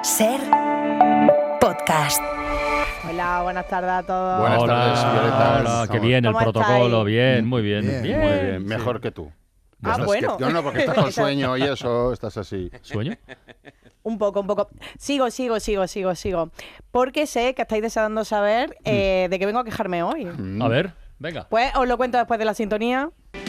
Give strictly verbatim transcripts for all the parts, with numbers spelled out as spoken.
Ser podcast. Hola, buenas tardes a todos. Buenas hola, tardes, Violeta. hola, qué bien el protocolo, estáis? bien, muy bien, Bien, bien, muy bien, sí. mejor que tú. Ah, Estás bueno. que- no, no, porque estás con sueño y eso, estás así. ¿Sueño? Un poco, un poco. Sigo, sigo, sigo, sigo, sigo. Porque sé que estáis deseando saber eh, de qué vengo a quejarme hoy. Mm. A ver, venga. Pues os lo cuento después de la sintonía.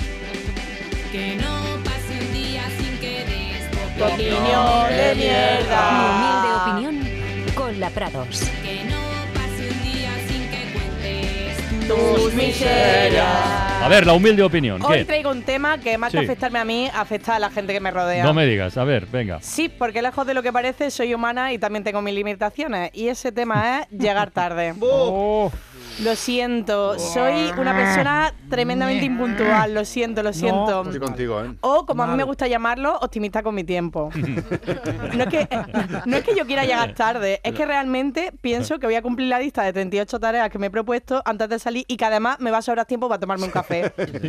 Que no pase un día sin que des tu Tu opinión de mierda. Humilde opinión con la Prados. Que no pase un día sin que cuentes Tus miserias. A ver, la humilde opinión, Hoy ¿qué? traigo un tema que más que Sí. afectarme a mí, afecta a la gente que me rodea. No me digas, a ver, venga. Sí, porque lejos de lo que parece, soy humana y también tengo mis limitaciones. Y ese tema es llegar tarde. Oh, Lo siento, soy una persona tremendamente impuntual, lo siento, lo siento. Estoy contigo, ¿eh? O, como a mí me gusta llamarlo, optimista con mi tiempo. No es que, no es que yo quiera llegar tarde, es que realmente pienso que voy a cumplir la lista de treinta y ocho tareas que me he propuesto antes de salir y que además me va a sobrar tiempo para tomarme un café.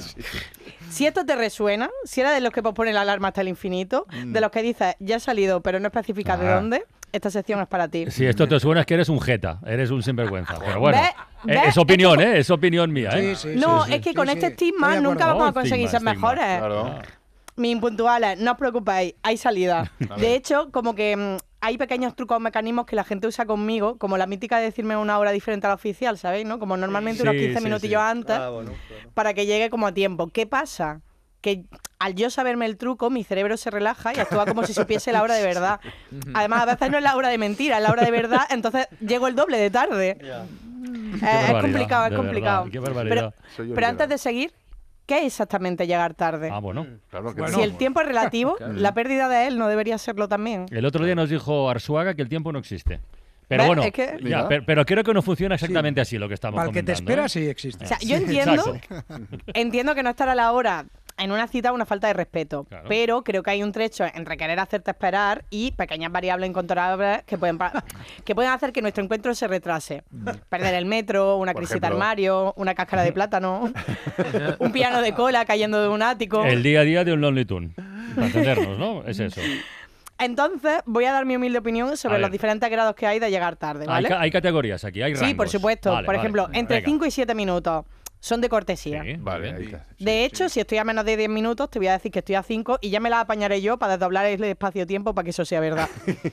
Si esto te resuena, si eres de los que posponen la alarma hasta el infinito, de los que dices, ya he salido, pero no especificas de Ah. dónde, esta sección es para ti. si esto te suena es que eres un jeta, eres un sinvergüenza. Pero bueno, Ve- eh, ve- es opinión, ¿eh? Es opinión mía, ¿eh? Sí, sí, No, sí, es que sí, con sí, este sí. estigma Estoy de nunca acuerdo. vamos a Oh, conseguir estigma, ser estigma. mejores. Claro. Mis impuntuales, no os preocupéis, hay salida. De hecho, como que mm, hay pequeños trucos o mecanismos que la gente usa conmigo, como la mítica de decirme una hora diferente a la oficial, ¿sabéis? ¿No? Como normalmente unos Sí, quince sí, minutillos sí. antes, para que llegue como a tiempo. ¿Qué pasa? Que al yo saberme el truco, mi cerebro se relaja y actúa como si supiese la hora de verdad. Además, a veces no es la hora de mentira, es la hora de verdad, entonces llego el doble de tarde. Eh, es barbaridad, complicado, es de complicado. verdad, qué barbaridad. Pero, Soy un pero antes liberal. de seguir, ¿qué es exactamente llegar tarde? Ah, bueno. Claro que Bueno. Si el tiempo es relativo, la pérdida de él no debería serlo también. El otro día nos dijo Arzuaga que el tiempo no existe. Pero ¿Ves? bueno, Es que- ya, Mira. pero, pero creo que no funciona exactamente así lo que estamos Para el que te comentando. espera, ¿eh? sí existe. O sea, yo entiendo, Exacto. entiendo que no estar a la hora en una cita es una falta de respeto, Claro. pero creo que hay un trecho entre querer hacerte esperar y pequeñas variables incontrolables que pueden, pa- que pueden hacer que nuestro encuentro se retrase. Perder el metro, una Por crisis de ejemplo. armario, una cáscara de plátano, un piano de cola cayendo de un ático. El día a día de un Lonely Tune. Para entendernos, ¿no? Es eso. Entonces, voy a dar mi humilde opinión sobre A ver. los diferentes grados que hay de llegar tarde, Hay, ¿vale? ca- hay categorías aquí, hay Sí, rangos. por supuesto. Vale, por vale. ejemplo, entre Venga. cinco y siete minutos son de cortesía. Sí, Vale, muy ahí bien. está. De hecho, si estoy a menos de diez minutos, te voy a decir que estoy a cinco y ya me la apañaré yo para desdoblar el espacio-tiempo para que eso sea verdad.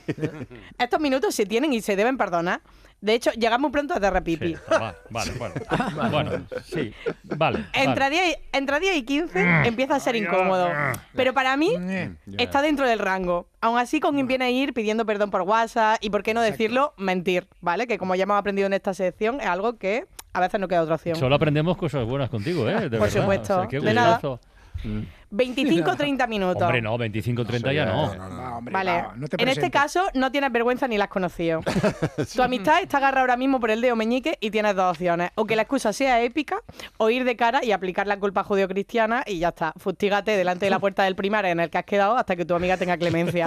Estos minutos se tienen y se deben perdonar. De hecho, llegamos muy pronto de repipi. Sí, va, vale, bueno. Bueno, sí, vale. Entre vale. diez, y- entre diez y quince empieza a ser incómodo. Pero para mí está dentro del rango. Aún así, con quien viene a ir pidiendo perdón por WhatsApp y, por qué no decirlo, mentir, ¿vale? Que como ya hemos aprendido en esta sección, es algo que a veces no queda otra opción. Solo aprendemos cosas buenas contigo, ¿eh? De Por verdad. supuesto. O sea, qué De nada. gustazo. veinticinco a treinta minutos. Hombre, no, veinticinco treinta ya no. No, no, Va, hombre, Vale, va, no te en este presentes. caso no tienes vergüenza ni la has conocido. Tu amistad está agarrada ahora mismo por el dedo meñique y tienes dos opciones. O que la excusa sea épica, o ir de cara y aplicar la culpa judeocristiana y ya está. Fustígate delante de la puerta del primario en el que has quedado hasta que tu amiga tenga clemencia.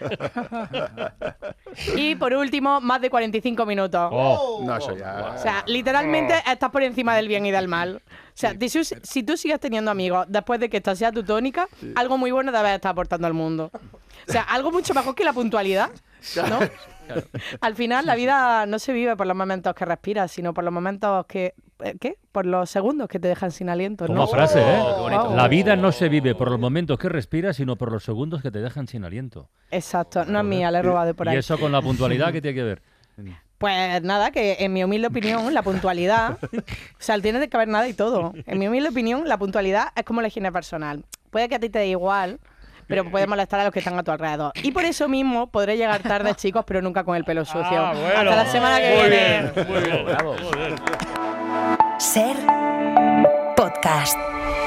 Y por último, más de cuarenta y cinco minutos. Oh, No, eso ya. O sea, literalmente estás por encima del bien y del mal. O sea, si, si tú sigues teniendo amigos después de que esta sea tu tónica, algo muy bueno debes estar aportando al mundo. O sea, algo mucho mejor que la puntualidad, ¿no? Al final, la vida no se vive por los momentos que respiras, sino por los momentos que... eh, ¿Qué? Por los segundos que te dejan sin aliento, como ¿no? frase, ¿eh? qué bonito. La vida no se vive por los momentos que respiras, sino por los segundos que te dejan sin aliento. Exacto, no es mía, la he robado de por ahí. Y eso con la puntualidad, ¿qué tiene que ver? Pues nada, que en mi humilde opinión, la puntualidad, o sea, tiene que haber nada y todo. En mi humilde opinión, la puntualidad es como la higiene personal. Puede que a ti te dé igual, pero puede molestar a los que están a tu alrededor. Y por eso mismo podré llegar tarde, chicos, pero nunca con el pelo sucio. Ah, bueno. Hasta la semana que Muy viene. bien, muy bien. Ser podcast.